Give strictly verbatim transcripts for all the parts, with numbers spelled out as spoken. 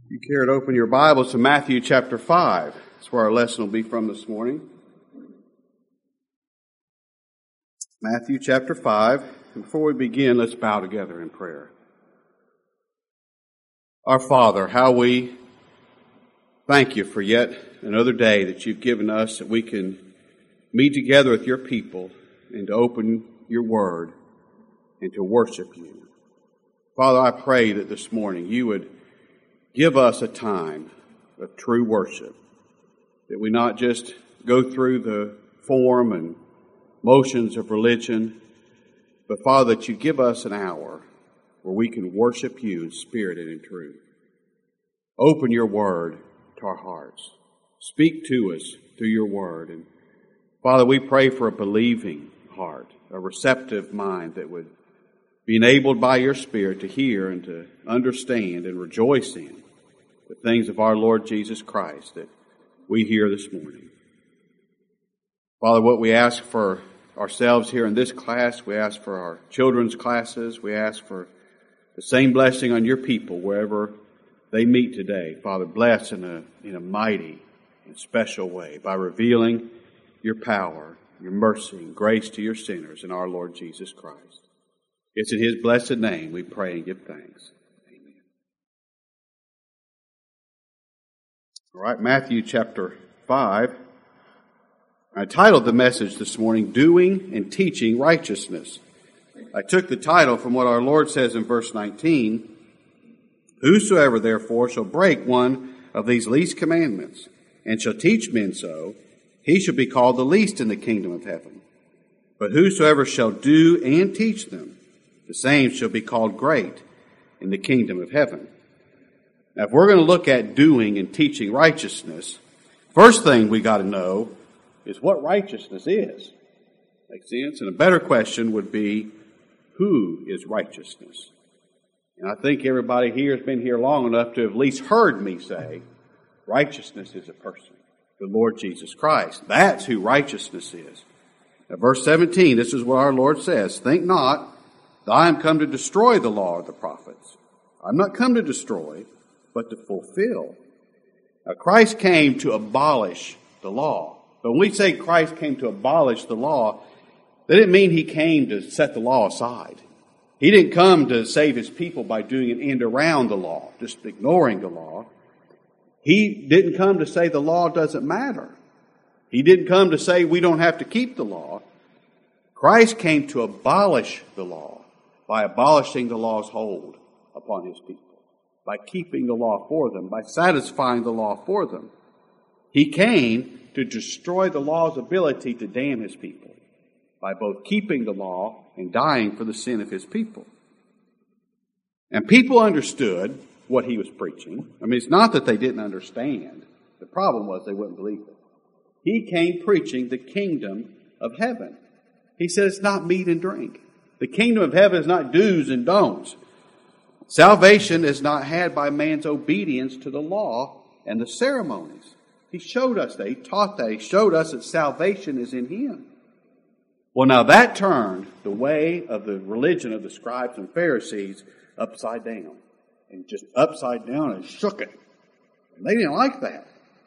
You care to open your Bibles to Matthew chapter five. That's where our lesson will be from this morning. Matthew chapter five. And before we begin, let's bow together in prayer. Our Father, how we thank you for yet another day that you've given us, that we can meet together with your people and to open your word and to worship you. Father, I pray that this morning you would give us a time of true worship, that we not just go through the form and motions of religion, but Father, that you give us an hour where we can worship you in spirit and in truth. Open your word to our hearts. Speak to us through your word. And Father, we pray for a believing heart, a receptive mind that would be enabled by your Spirit to hear and to understand and rejoice in the things of our Lord Jesus Christ that we hear this morning. Father, what we ask for ourselves here in this class, we ask for our children's classes, we ask for the same blessing on your people wherever they meet today. Father, bless in a, in a mighty and special way by revealing your power, your mercy, and grace to your sinners in our Lord Jesus Christ. It's in his blessed name we pray and give thanks. Amen. All right, Matthew chapter five. I titled the message this morning, Doing and Teaching Righteousness. I took the title from what our Lord says in verse nineteen. Whosoever therefore shall break one of these least commandments, and shall teach men so, he shall be called the least in the kingdom of heaven. But whosoever shall do and teach them, the same shall be called great in the kingdom of heaven. Now, if we're going to look at doing and teaching righteousness, first thing we got to know is what righteousness is. Makes sense? And a better question would be, who is righteousness? And I think everybody here has been here long enough to have at least heard me say, righteousness is a person, the Lord Jesus Christ. That's who righteousness is. Now, verse seventeen, this is what our Lord says, think not that I am come to destroy the law of the prophets. I'm not come to destroy, but to fulfill. Now, Christ came to abolish the law. But when we say Christ came to abolish the law, that didn't mean he came to set the law aside. He didn't come to save his people by doing an end around the law, just ignoring the law. He didn't come to say the law doesn't matter. He didn't come to say we don't have to keep the law. Christ came to abolish the law by abolishing the law's hold upon his people, by keeping the law for them, by satisfying the law for them. He came to destroy the law's ability to damn his people by both keeping the law and dying for the sin of his people. And people understood what he was preaching. I mean, it's not that they didn't understand. The problem was they wouldn't believe it. He came preaching the kingdom of heaven. He said it's not meat and drink. The kingdom of heaven is not do's and don'ts. Salvation is not had by man's obedience to the law and the ceremonies. He showed us that. He taught that. He showed us that salvation is in him. Well, now that turned the way of the religion of the scribes and Pharisees upside down. And just upside down and shook it. And they didn't like that.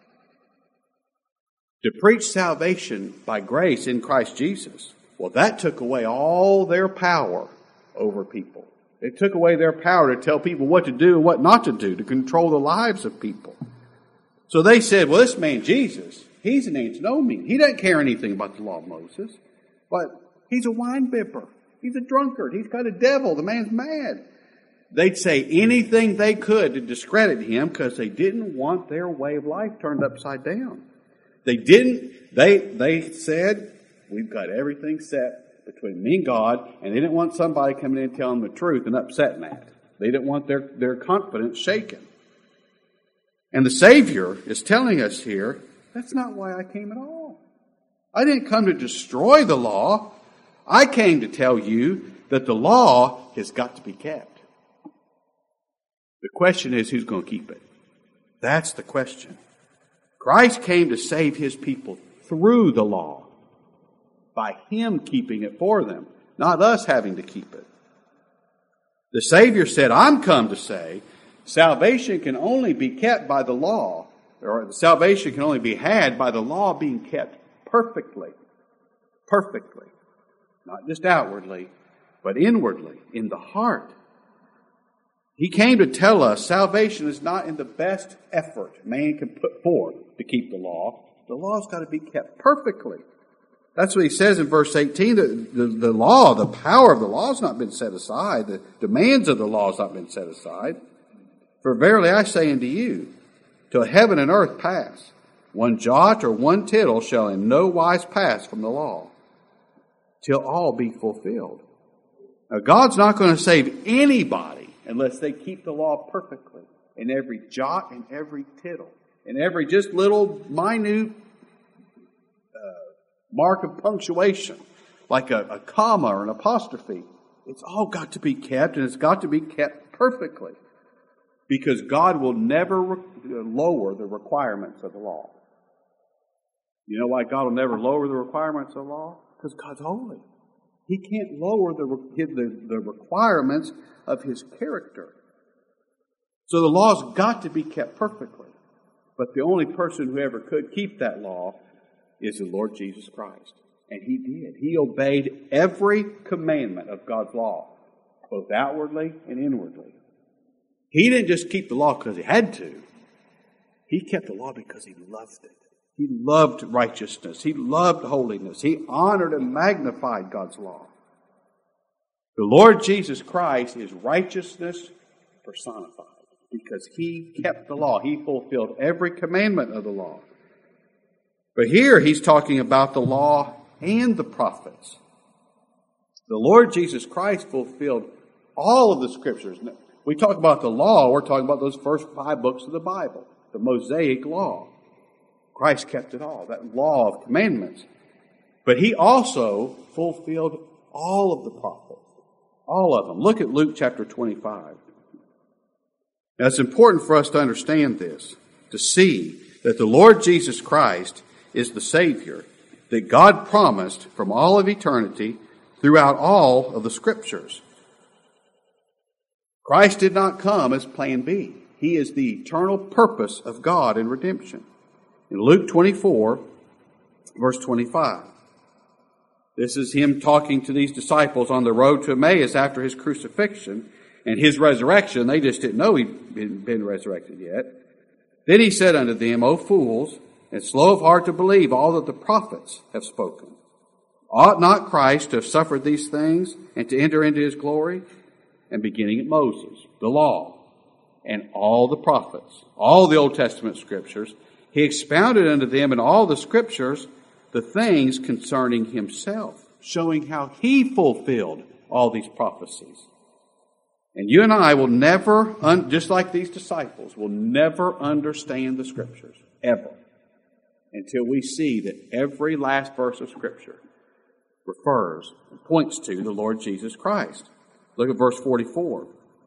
To preach salvation by grace in Christ Jesus, well, that took away all their power over people. It took away their power to tell people what to do and what not to do, to control the lives of people. So they said, well, this man Jesus, he's an antinomian. He doesn't care anything about the law of Moses. But he's a wine bibber. He's a drunkard. He's got a devil. The man's mad. They'd say anything they could to discredit him because they didn't want their way of life turned upside down. They didn't, they, they said, we've got everything set between me and God, and they didn't want somebody coming in and telling them the truth and upsetting that. They didn't want their, their confidence shaken. And the Savior is telling us here, that's not why I came at all. I didn't come to destroy the law. I came to tell you that the law has got to be kept. The question is, who's going to keep it? That's the question. Christ came to save his people through the law, by him keeping it for them, not us having to keep it. The Savior said, I'm come to say Salvation can only be kept by the law, or salvation can only be had by the law being kept perfectly. Perfectly. Not just outwardly, but inwardly, in the heart. He came to tell us salvation is not in the best effort man can put forth to keep the law. The law's got to be kept perfectly. That's what he says in verse eighteen. The, the, the law, the power of the law has not been set aside. The demands of the law has not been set aside. For verily I say unto you, till heaven and earth pass, one jot or one tittle shall in no wise pass from the law, till all be fulfilled. Now God's not going to save anybody unless they keep the law perfectly, in every jot and every tittle, in every just little minute uh, mark of punctuation, like a, a comma or an apostrophe. It's all got to be kept, and it's got to be kept perfectly, because God will never re- lower the requirements of the law. You know why God will never lower the requirements of the law? Because God's holy. He can't lower the, the, the requirements of His character. So the law's got to be kept perfectly. But the only person who ever could keep that law is the Lord Jesus Christ. And He did. He obeyed every commandment of God's law, both outwardly and inwardly. He didn't just keep the law because He had to. He kept the law because He loved it. He loved righteousness. He loved holiness. He honored and magnified God's law. The Lord Jesus Christ is righteousness personified because He kept the law. He fulfilled every commandment of the law. But here He's talking about the law and the prophets. The Lord Jesus Christ fulfilled all of the Scriptures. We talk about the law, we're talking about those first five books of the Bible, the Mosaic law. Christ kept it all, that law of commandments. But He also fulfilled all of the prophets, all of them. Look at Luke chapter twenty-five. Now it's important for us to understand this, to see that the Lord Jesus Christ is the Savior that God promised from all of eternity throughout all of the Scriptures. Christ did not come as plan B. He is the eternal purpose of God in redemption. In Luke twenty-four, verse twenty-five, this is Him talking to these disciples on the road to Emmaus after His crucifixion and His resurrection. They just didn't know He'd been, been resurrected yet. Then He said unto them, O fools, and slow of heart to believe all that the prophets have spoken. Ought not Christ to have suffered these things and to enter into His glory? And beginning at Moses, the law, and all the prophets, all the Old Testament Scriptures, He expounded unto them in all the Scriptures the things concerning Himself, showing how He fulfilled all these prophecies. And you and I will never, just like these disciples, will never understand the Scriptures, ever, until we see that every last verse of Scripture refers and points to the Lord Jesus Christ. Look at verse forty-four.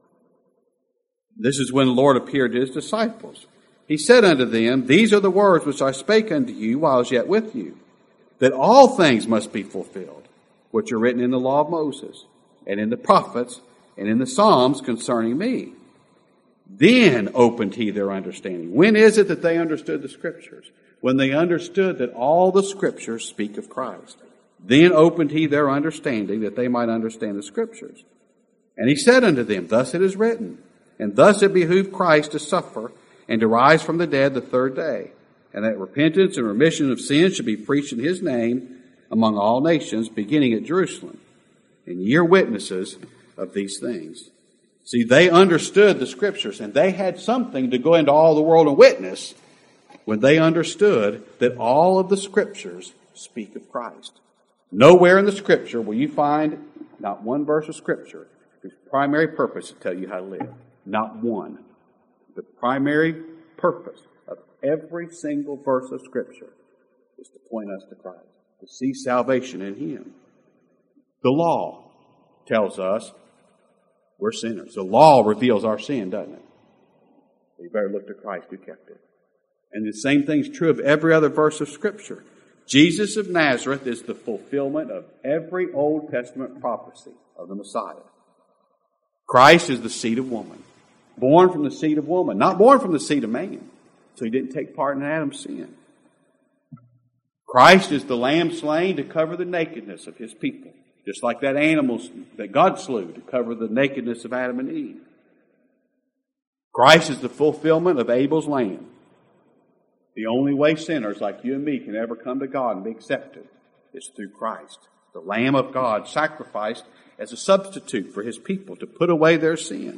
This is when the Lord appeared to His disciples. He said unto them, These are the words which I spake unto you while I was yet with you, that all things must be fulfilled, which are written in the law of Moses, and in the prophets, and in the Psalms concerning me. Then opened He their understanding. When is it that they understood the Scriptures? When they understood that all the Scriptures speak of Christ. Then opened He their understanding that they might understand the Scriptures. And He said unto them, Thus it is written, and thus it behooved Christ to suffer, and to rise from the dead the third day, and that repentance and remission of sins should be preached in His name among all nations, beginning at Jerusalem. And ye are witnesses of these things. See, they understood the Scriptures, and they had something to go into all the world and witness when they understood that all of the Scriptures speak of Christ. Nowhere in the Scripture will you find not one verse of Scripture whose primary purpose is to tell you how to live. Not one. The primary purpose of every single verse of Scripture is to point us to Christ, to see salvation in Him. The law tells us we're sinners. The law reveals our sin, doesn't it? We better look to Christ who kept it. And the same thing is true of every other verse of Scripture. Jesus of Nazareth is the fulfillment of every Old Testament prophecy of the Messiah. Christ is the seed of woman. Born from the seed of woman, not born from the seed of man. So he didn't take part in Adam's sin. Christ is the lamb slain to cover the nakedness of his people. Just like that animal that God slew to cover the nakedness of Adam and Eve. Christ is the fulfillment of Abel's lamb. The only way sinners like you and me can ever come to God and be accepted is through Christ. The Lamb of God sacrificed as a substitute for his people to put away their sin.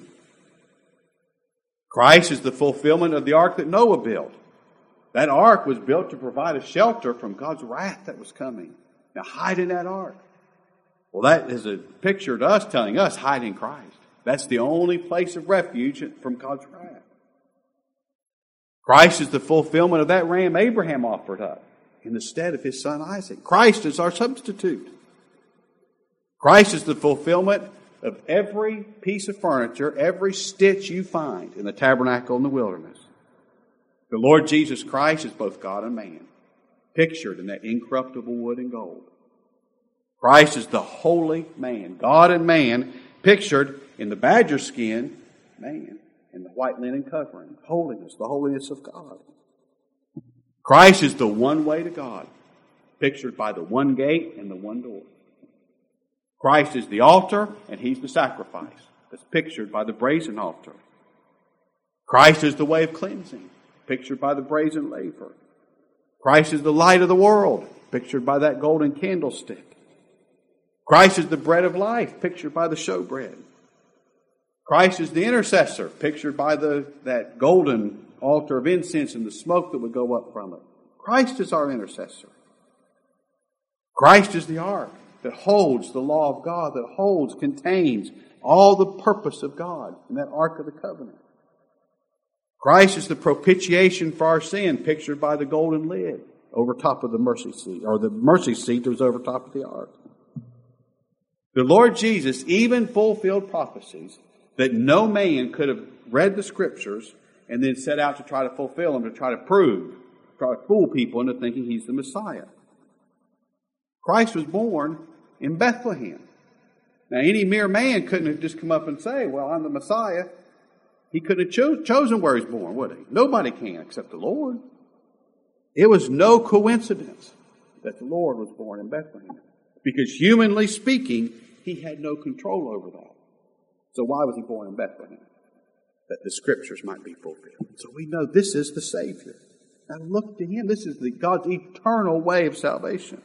Christ is the fulfillment of the ark that Noah built. That ark was built to provide a shelter from God's wrath that was coming. Now hide in that ark. Well, that is a picture to us telling us hide in Christ. That's the only place of refuge from God's wrath. Christ is the fulfillment of that ram Abraham offered up in the stead of his son Isaac. Christ is our substitute. Christ is the fulfillment of every piece of furniture, every stitch you find in the tabernacle in the wilderness. The Lord Jesus Christ is both God and man, pictured in that incorruptible wood and gold. Christ is the holy man, God and man, pictured in the badger skin, man, and the white linen covering, holiness, the holiness of God. Christ is the one way to God, pictured by the one gate and the one door. Christ is the altar, and he's the sacrifice, that's pictured by the brazen altar. Christ is the way of cleansing, pictured by the brazen laver. Christ is the light of the world, pictured by that golden candlestick. Christ is the bread of life, pictured by the showbread. Christ is the intercessor, pictured by the that golden altar of incense and the smoke that would go up from it. Christ is our intercessor. Christ is the ark that holds the law of God, that holds, contains all the purpose of God in that ark of the covenant. Christ is the propitiation for our sin, pictured by the golden lid over top of the mercy seat, or the mercy seat that was over top of the ark. The Lord Jesus even fulfilled prophecies that no man could have read the Scriptures and then set out to try to fulfill them, to try to prove, try to fool people into thinking he's the Messiah. Christ was born in Bethlehem. Now, any mere man couldn't have just come up and say, well, I'm the Messiah. He couldn't have cho- chosen where he's born, would he? Nobody can except the Lord. It was no coincidence that the Lord was born in Bethlehem. Because humanly speaking, he had no control over that. So why was he born in Bethlehem? That the Scriptures might be fulfilled. So we know this is the Savior. Now look to him. This is the God's eternal way of salvation.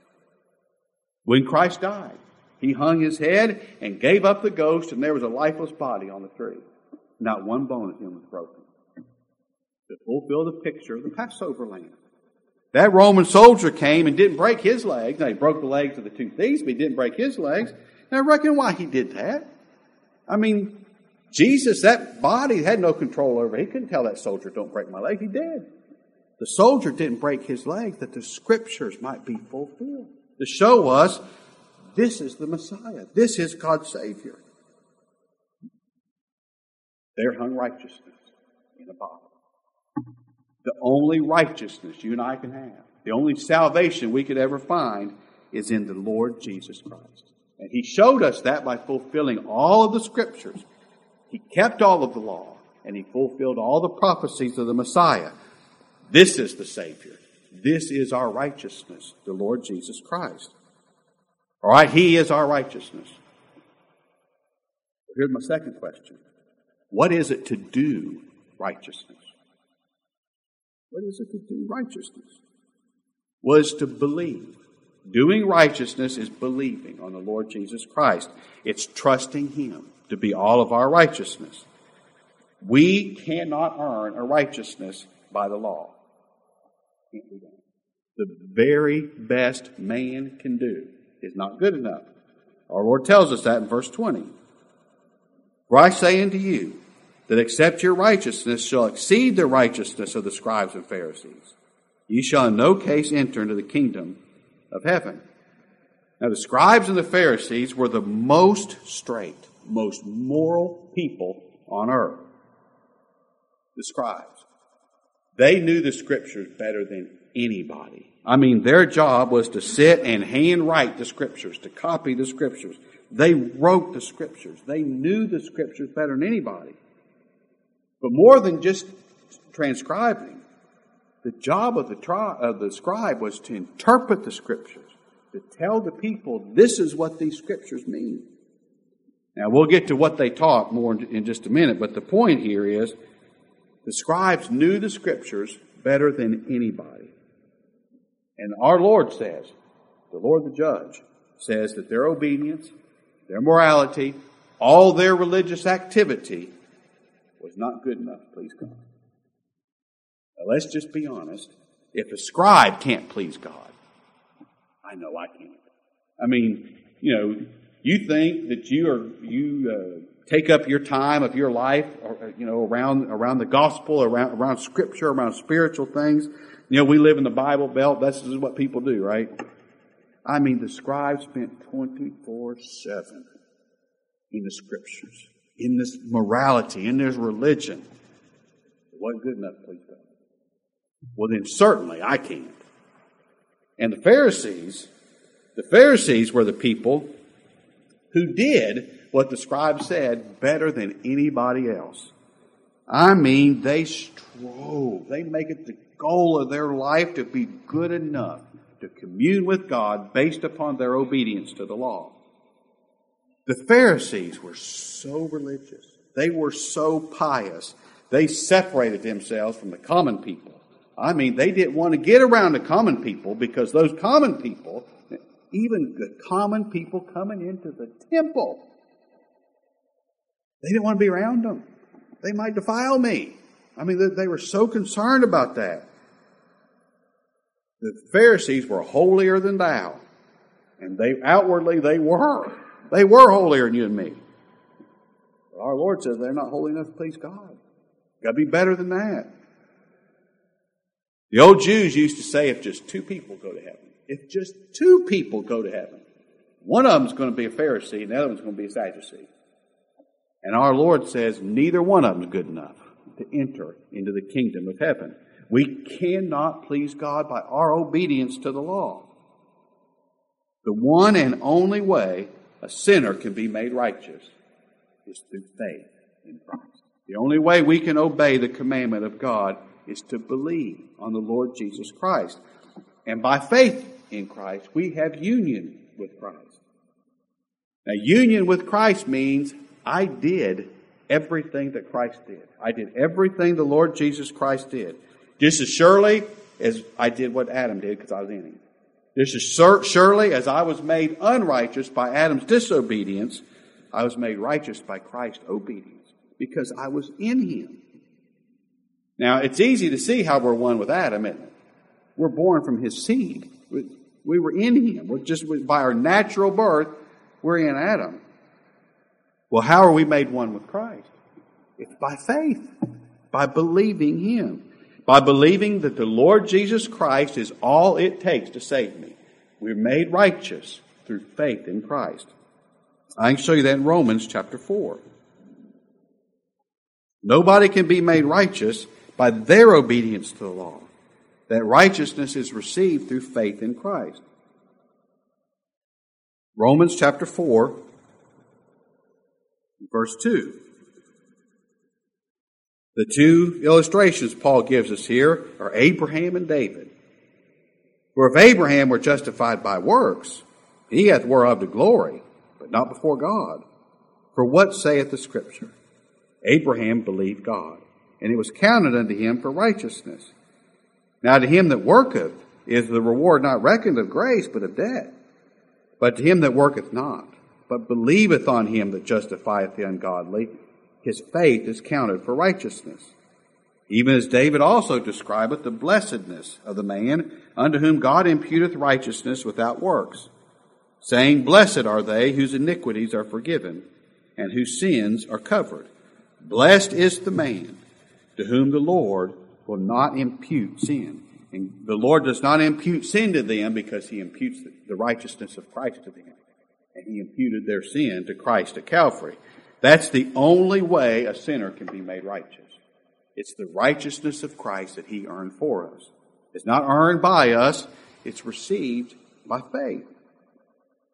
When Christ died, he hung his head and gave up the ghost, and there was a lifeless body on the tree. Not one bone of him was broken. To fulfill the picture of the Passover lamb. That Roman soldier came and didn't break his legs. Now, he broke the legs of the two thieves, but he didn't break his legs. And I reckon why he did that. I mean, Jesus, that body had no control over it. He couldn't tell that soldier, don't break my leg. He did. The soldier didn't break his leg that the Scriptures might be fulfilled. To show us this is the Messiah. This is God's Savior. There hung righteousness in a bottle. The only righteousness you and I can have, the only salvation we could ever find, is in the Lord Jesus Christ. And he showed us that by fulfilling all of the Scriptures. He kept all of the law, and he fulfilled all the prophecies of the Messiah. This is the Savior. This is our righteousness, the Lord Jesus Christ. All right, he is our righteousness. Here's my second question. What is it to do righteousness? What is it to do righteousness? Was to believe. Doing righteousness is believing on the Lord Jesus Christ. It's trusting him to be all of our righteousness. We cannot earn a righteousness by the law. Can't do that. The very best man can do is not good enough. Our Lord tells us that in verse twenty. For I say unto you, that except your righteousness shall exceed the righteousness of the scribes and Pharisees, ye shall in no case enter into the kingdom of heaven. Now the scribes and the Pharisees were the most straight, most moral people on earth. The scribes. They knew the Scriptures better than anybody. I mean, their job was to sit and handwrite the Scriptures, to copy the Scriptures. They wrote the Scriptures. They knew the Scriptures better than anybody. But more than just transcribing, the job of the, tri- of the scribe was to interpret the Scriptures, to tell the people this is what these Scriptures mean. Now, we'll get to what they taught more in just a minute, but the point here is the scribes knew the Scriptures better than anybody. And our Lord says, the Lord the Judge, says that their obedience, their morality, all their religious activity was not good enough to please God. Now, let's just be honest. If a scribe can't please God, I know I can't. I mean, you know, you think that you are you uh, take up your time of your life, or, you know, around around the gospel, around around Scripture, around spiritual things. You know, we live in the Bible Belt. This is what people do, right? I mean, the scribes spent twenty-four seven in the Scriptures, in this morality, in this religion. It wasn't good enough to please God. Well, then certainly I can't. And the Pharisees, the Pharisees were the people who did what the scribes said better than anybody else. I mean, they strove. They make it the goal of their life to be good enough to commune with God based upon their obedience to the law. The Pharisees were so religious. They were so pious. They separated themselves from the common people. I mean, they didn't want to get around the common people because those common people, even the common people coming into the temple, they didn't want to be around them. They might defile me. I mean, they were so concerned about that. The Pharisees were holier than thou. And they outwardly they were. They were holier than you and me. But our Lord says they're not holy enough to please God. Got to be better than that. The old Jews used to say if just two people go to heaven, if just two people go to heaven, one of them is going to be a Pharisee and the other one's going to be a Sadducee. And our Lord says neither one of them is good enough to enter into the kingdom of heaven. We cannot please God by our obedience to the law. The one and only way a sinner can be made righteous is through faith in Christ. The only way we can obey the commandment of God is to believe on the Lord Jesus Christ. And by faith in Christ, we have union with Christ. Now, union with Christ means I did everything that Christ did. I did everything the Lord Jesus Christ did. Just as surely as I did what Adam did because I was in him. Just as surely as I was made unrighteous by Adam's disobedience, I was made righteous by Christ's obedience because I was in him. Now, it's easy to see how we're one with Adam, isn't it? We're born from his seed. We were in him. We're just by our natural birth, we're in Adam. Well, how are we made one with Christ? It's by faith, by believing him, by believing that the Lord Jesus Christ is all it takes to save me. We're made righteous through faith in Christ. I can show you that in Romans chapter four. Nobody can be made righteous by their obedience to the law. That righteousness is received through faith in Christ. Romans chapter four, verse two. The two illustrations Paul gives us here are Abraham and David. For if Abraham were justified by works, he hath whereof to glory, but not before God. For what saith the Scripture? Abraham believed God, and it was counted unto him for righteousness. Now to him that worketh is the reward not reckoned of grace, but of debt. But to him that worketh not, but believeth on him that justifieth the ungodly, his faith is counted for righteousness. Even as David also describeth the blessedness of the man unto whom God imputeth righteousness without works, saying, Blessed are they whose iniquities are forgiven, and whose sins are covered. Blessed is the man to whom the Lord will not impute sin. And the Lord does not impute sin to them because he imputes the righteousness of Christ to them. And he imputed their sin to Christ at Calvary. That's the only way a sinner can be made righteous. It's the righteousness of Christ that he earned for us. It's not earned by us. It's received by faith.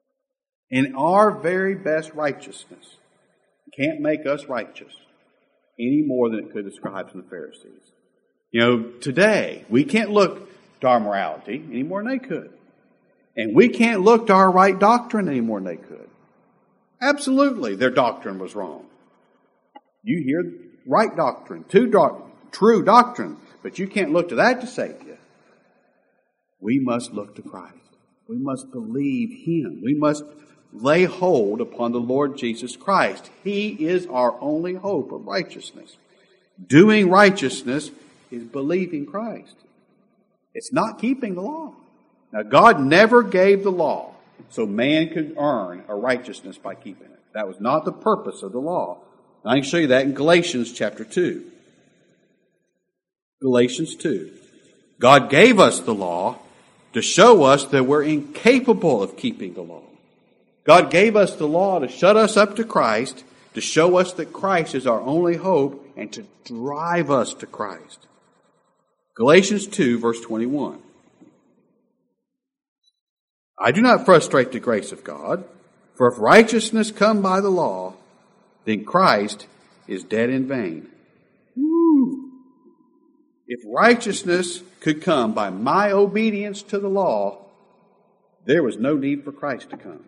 And our very best righteousness can't make us righteous. any more than it could the scribes and the Pharisees. You know, today, we can't look to our morality any more than they could. And we can't look to our right doctrine any more than they could. Absolutely, their doctrine was wrong. You hear right doctrine, true, doc- true doctrine, but you can't look to that to save you. We must look to Christ. We must believe Him. We must lay hold upon the Lord Jesus Christ. He is our only hope of righteousness. Doing righteousness is believing Christ. It's not keeping the law. Now, God never gave the law so man could earn a righteousness by keeping it. That was not the purpose of the law. I can show you that in Galatians chapter two. Galatians two. God gave us the law to show us that we're incapable of keeping the law. God gave us the law to shut us up to Christ, to show us that Christ is our only hope, and to drive us to Christ. Galatians two, verse twenty-one. I do not frustrate the grace of God, for if righteousness come by the law, then Christ is dead in vain. Woo. If righteousness could come by my obedience to the law, there was no need for Christ to come.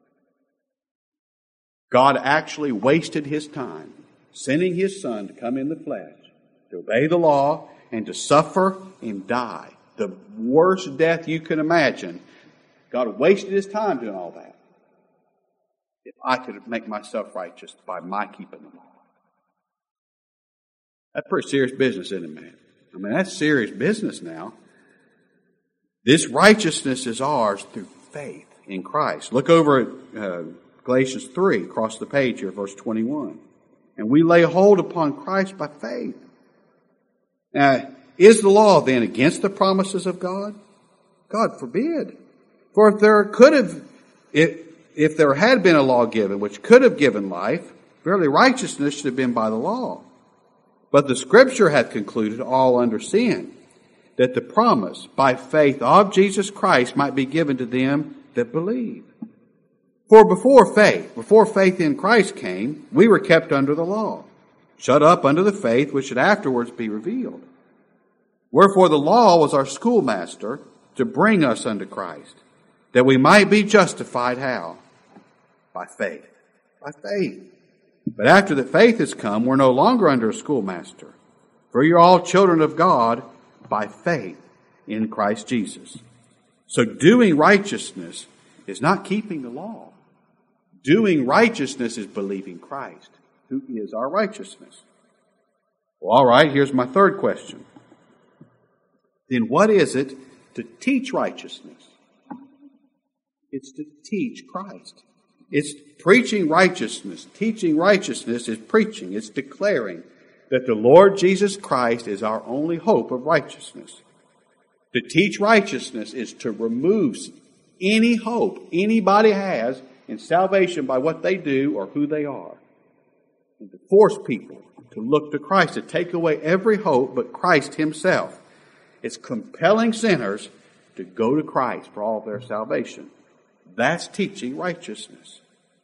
God actually wasted His time sending His Son to come in the flesh, to obey the law, and to suffer and die. The worst death you can imagine. God wasted His time doing all that. If I could make myself righteous by my keeping the law. That's pretty serious business, isn't it, man? I mean, that's serious business now. This righteousness is ours through faith in Christ. Look over at uh, Galatians three, across the page here, verse twenty-one. And we lay hold upon Christ by faith. Now, is the law then against the promises of God? God forbid. For if there could have, if, if there had been a law given which could have given life, verily righteousness should have been by the law. But the Scripture hath concluded all under sin, that the promise by faith of Jesus Christ might be given to them that believe. For before faith, before faith in Christ came, we were kept under the law, shut up under the faith which should afterwards be revealed. Wherefore the law was our schoolmaster to bring us unto Christ, that we might be justified how? By faith. By faith. But after that faith has come, we're no longer under a schoolmaster. For you're all children of God by faith in Christ Jesus. So doing righteousness is not keeping the law. Doing righteousness is believing Christ, who is our righteousness. Well, all right, here's my third question. Then what is it to teach righteousness? It's to teach Christ. It's preaching righteousness. Teaching righteousness is preaching. It's declaring that the Lord Jesus Christ is our only hope of righteousness. To teach righteousness is to remove any hope anybody has in salvation by what they do or who they are. And to force people to look to Christ, to take away every hope but Christ Himself. It's compelling sinners to go to Christ for all of their salvation. That's teaching righteousness.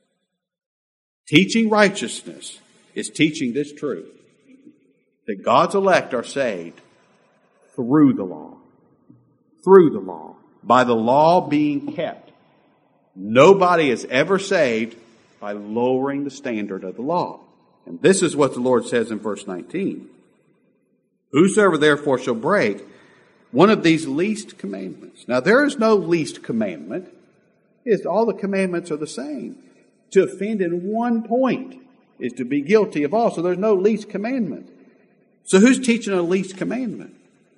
Teaching righteousness is teaching this truth, that God's elect are saved through the law. Through the law. By the law being kept. Nobody is ever saved by lowering the standard of the law. And this is what the Lord says in verse nineteen. Whosoever therefore shall break one of these least commandments. Now there is no least commandment. It's, all the commandments are the same. To offend in one point is to be guilty of all. So there's no least commandment. So who's teaching a least commandment?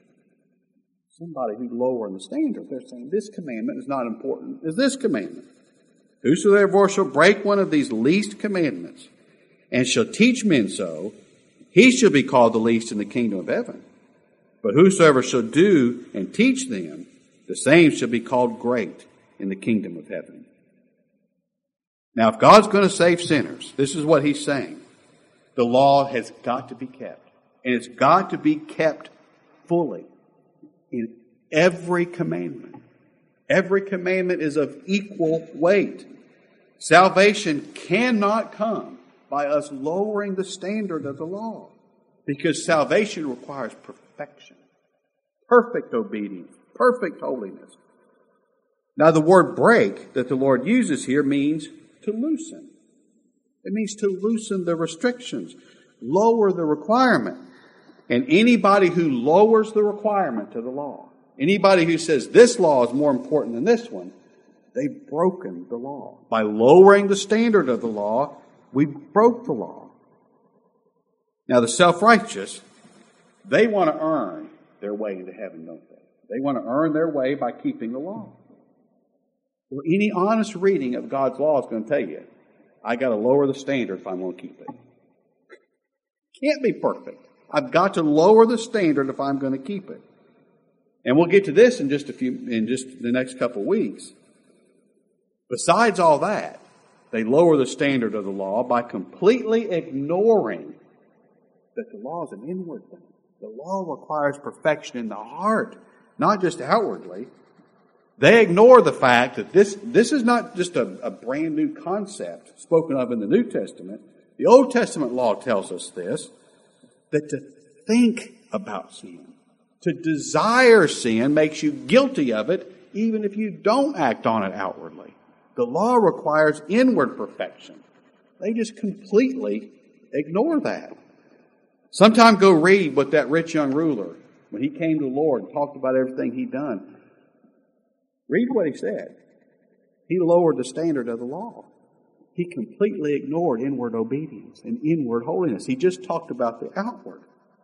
Somebody who's lowering the standard. They're saying this commandment is not important as this commandment. Whosoever shall break one of these least commandments and shall teach men so, he shall be called the least in the kingdom of heaven. But whosoever shall do and teach them, the same shall be called great in the kingdom of heaven. Now, if God's going to save sinners, this is what He's saying. The law has got to be kept. And it's got to be kept fully in every commandment. Every commandment is of equal weight. Salvation cannot come by us lowering the standard of the law. Because salvation requires perfection, perfect obedience, perfect holiness. Now, the word break that the Lord uses here means to loosen. It means to loosen the restrictions, lower the requirement. And anybody who lowers the requirement to the law, anybody who says this law is more important than this one, they've broken the law. By lowering the standard of the law, we broke the law. Now, the self-righteous, they want to earn their way into heaven, don't they? They want to earn their way by keeping the law. Well, any honest reading of God's law is going to tell you, I got to lower the standard if I'm going to keep it. Can't be perfect. I've got to lower the standard if I'm going to keep it. And we'll get to this in just a few, in just the next couple of weeks. Besides all that, they lower the standard of the law by completely ignoring that the law is an inward thing. The law requires perfection in the heart, not just outwardly. They ignore the fact that this, this is not just a, a brand new concept spoken of in the New Testament. The Old Testament law tells us this, that to think about sin, to desire sin makes you guilty of it even if you don't act on it outwardly. The law requires inward perfection. They just completely ignore that. Sometime go read what that rich young ruler, when he came to the Lord and talked about everything he'd done, read what he said. He lowered the standard of the law. He completely ignored inward obedience and inward holiness. He just talked about the outward.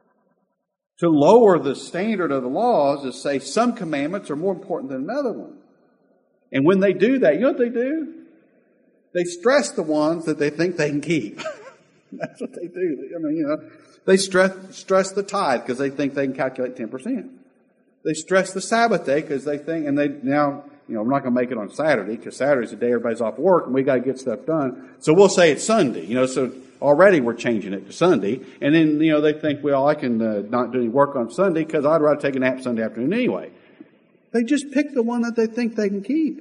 To lower the standard of the laws is to say some commandments are more important than another one. And when they do that, you know what they do? They stress the ones that they think they can keep. That's what they do. I mean, you know, they stress stress the tithe because they think they can calculate ten percent. They stress the Sabbath day because they think, and they now, you know, we're not going to make it on Saturday because Saturday's the day everybody's off work and we got to get stuff done. So we'll say it's Sunday, you know, so already we're changing it to Sunday. And then, you know, they think, well, I can uh, not do any work on Sunday because I'd rather take a nap Sunday afternoon anyway. They just pick the one that they think they can keep.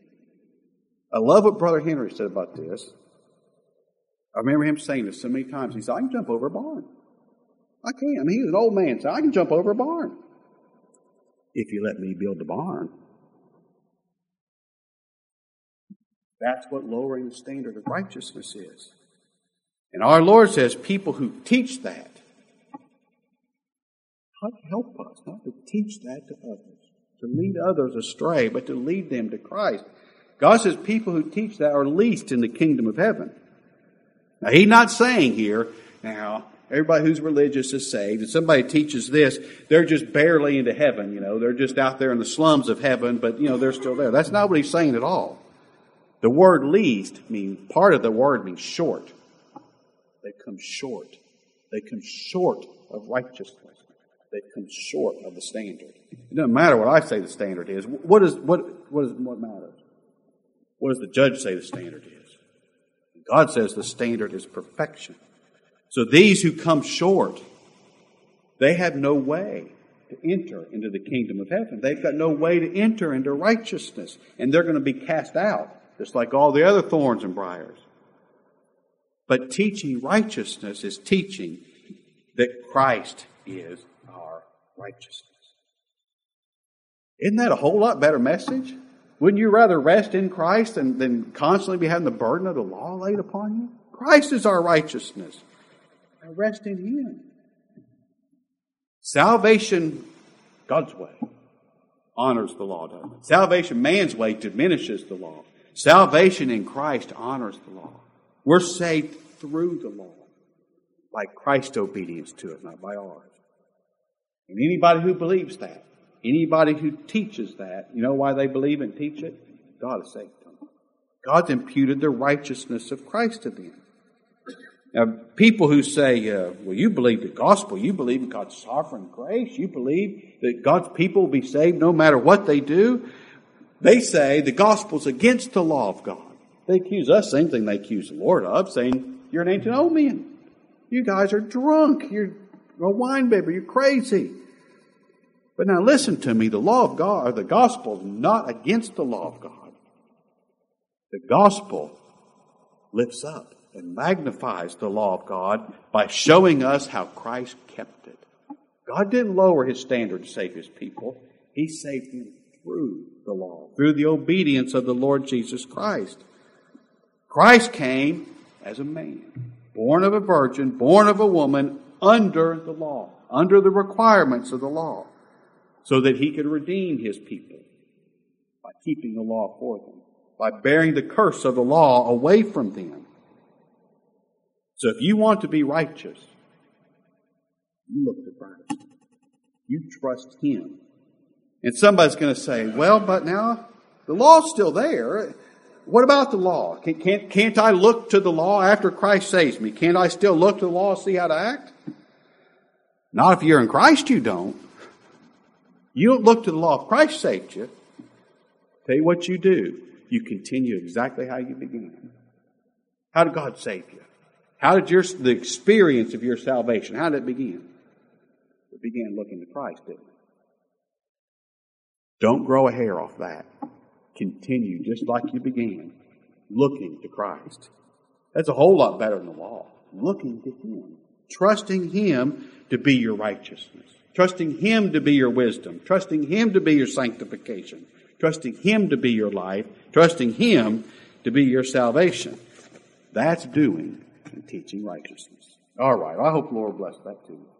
I love what Brother Henry said about this. I remember him saying this so many times. He said, I can jump over a barn. I can. I mean, he was an old man, so I can jump over a barn. If you let me build the barn. That's what lowering the standard of righteousness is. And our Lord says people who teach that, God help us not to teach that to others, to lead others astray, but to lead them to Christ. God says people who teach that are least in the kingdom of heaven. Now, He's not saying here, now, everybody who's religious is saved, and somebody teaches this, they're just barely into heaven, you know, they're just out there in the slums of heaven, but, you know, they're still there. That's not what He's saying at all. The word least means, part of the word means short. They come short. They come short of righteousness. They come short of the standard. It doesn't matter what I say the standard is. What is, what, what is, what matters? What does the judge say the standard is? God says the standard is perfection. So these who come short, they have no way to enter into the kingdom of heaven. They've got no way to enter into righteousness. And they're going to be cast out, just like all the other thorns and briars. But teaching righteousness is teaching that Christ is our righteousness. Isn't that a whole lot better message? Wouldn't you rather rest in Christ than, than constantly be having the burden of the law laid upon you? Christ is our righteousness. I rest in Him. Salvation, God's way, honors the law, doesn't it? Salvation, man's way, diminishes the law. Salvation in Christ honors the law. We're saved through the law by Christ's obedience to it, not by ours. And anybody who believes that, anybody who teaches that, you know why they believe and teach it? God has saved them. God's imputed the righteousness of Christ to them. Now, people who say, uh, well, you believe the gospel, you believe in God's sovereign grace, you believe that God's people will be saved no matter what they do, they say the gospel's against the law of God. They accuse us, same thing they accuse the Lord of, saying, you're an antinomian. You guys are drunk. You're a wine bibber. You're crazy. But now listen to me. The law of God, or the gospel, is not against the law of God. The gospel lifts up and magnifies the law of God by showing us how Christ kept it. God didn't lower His standard to save His people. He saved them through the law, through the obedience of the Lord Jesus Christ. Christ came as a man, born of a virgin, born of a woman, under the law, under the requirements of the law, so that He could redeem His people by keeping the law for them, by bearing the curse of the law away from them. So if you want to be righteous, you look to Christ. You trust Him. And somebody's going to say, well, but now the law's still there. What about the law? Can't, can't, can't I look to the law after Christ saves me? Can't I still look to the law and see how to act? Not if you're in Christ, you don't. You don't look to the law if Christ saved you. Tell you what you do. You continue exactly how you began. How did God save you? How did your the experience of your salvation, how did it begin? It began looking to Christ, didn't it? Don't grow a hair off that. Continue just like you began, looking to Christ. That's a whole lot better than the law. Looking to Him. Trusting Him to be your righteousness. Trusting Him to be your wisdom. Trusting Him to be your sanctification. Trusting Him to be your life. Trusting Him to be your salvation. That's doing and teaching righteousness. All right. I hope the Lord bless that too.